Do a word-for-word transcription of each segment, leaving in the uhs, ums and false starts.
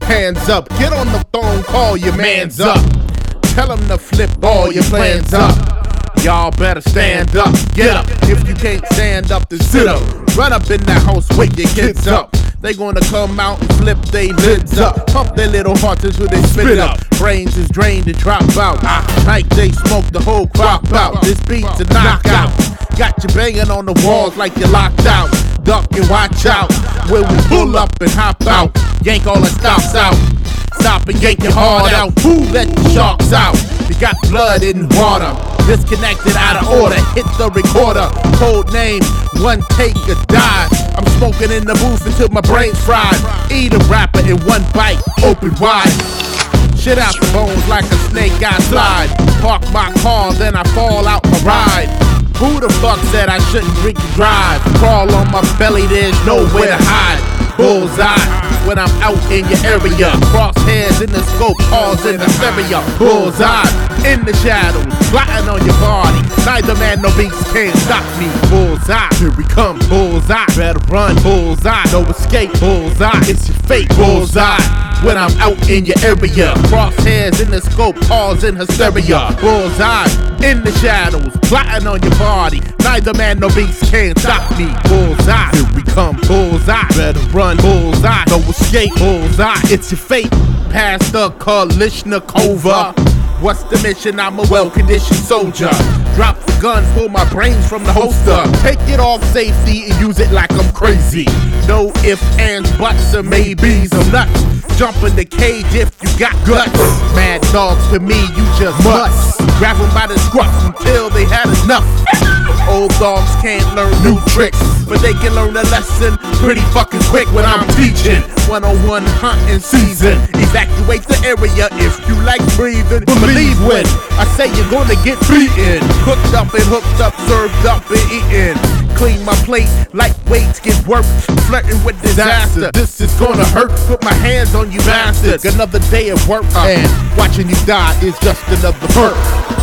Hands up, get on the phone, call your mans up. Tell them to flip all your plans up. Y'all better stand up, get up. If you can't stand up, then sit up. Run up in the house, wake your kids up. They gonna come out and flip they lids up. Pump their little hearts until they spit up. Brains is drained and drop out. Like they smoke the whole crop out. This beat's a knockout. Got you banging on the walls like you're locked out. Duck and watch out when we pull up and hop out. Yank all the stops out. Stop and yank your heart out. Who let the sharks out? You got blood in water. Disconnected out of order. Hit the recorder. Code name, one take or die. I'm smoking in the booth until my brain's fried. Eat a rapper in one bite, open wide. Shit out the bones like a snake I slide. Park my car, then I fall out my ride. Who the fuck said I shouldn't drink and drive? Crawl on my belly, there's nowhere to hide. Bullseye when I'm out in your area. Crosshairs in the scope, calls in the stereo. Bullseye in the shadows, plotting on your body. Neither man nor beast can stop me. Bullseye, here we come. Bullseye, better run. Bullseye, no escape. Bullseye, it's your fate. Bullseye when I'm out in your area. Crosshairs in the scope, calls in her stereo. Bullseye in the shadows, plotting on your body. Neither man nor beast can stop me. Bullseye, here we come. Bullseye, better run. Bullseye, no escape. Bullseye, it's your fate. Past the Kalishnikova. What's the mission? I'm a well-conditioned soldier. Drop the guns, pull my brains from the holster. Take it off safety and use it like I'm crazy. No ifs, ands, buts, or maybes. I'm nuts. Jump in the cage if you got guts. Mad dogs to me, you just must. Grab them by the scruff until they had enough. Old dogs can't learn new tricks, but they can learn a lesson pretty fucking quick when I'm teaching. one oh one hunting season. Evacuate the area if you like breathing. Believe when I say you're gonna get beaten. Cooked up and hooked up, served up and eaten. Clean my plate like weights get worked. Flirting with disaster, this is gonna hurt. Put my hands on you bastards. Another day of work and watching you die is just another perk.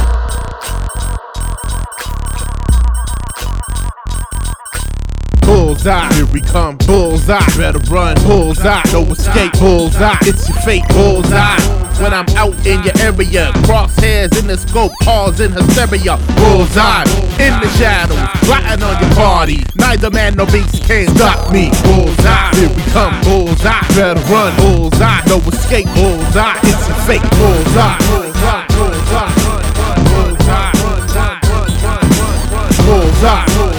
Bullseye, here we come. Bullseye, better run. Bullseye, no escape. Bullseye, it's your fate. Bullseye, when I'm out in your area. Crosshairs in the scope, calls in her stereo. Bullseye, in the shadows, plotting on your party. Neither man nor beast can stop me. Bullseye, here we come. Bullseye, better run. Bullseye, no escape. Bullseye, it's your fate. Bullseye, bullseye, bullseye, bullseye, bullseye, bullseye.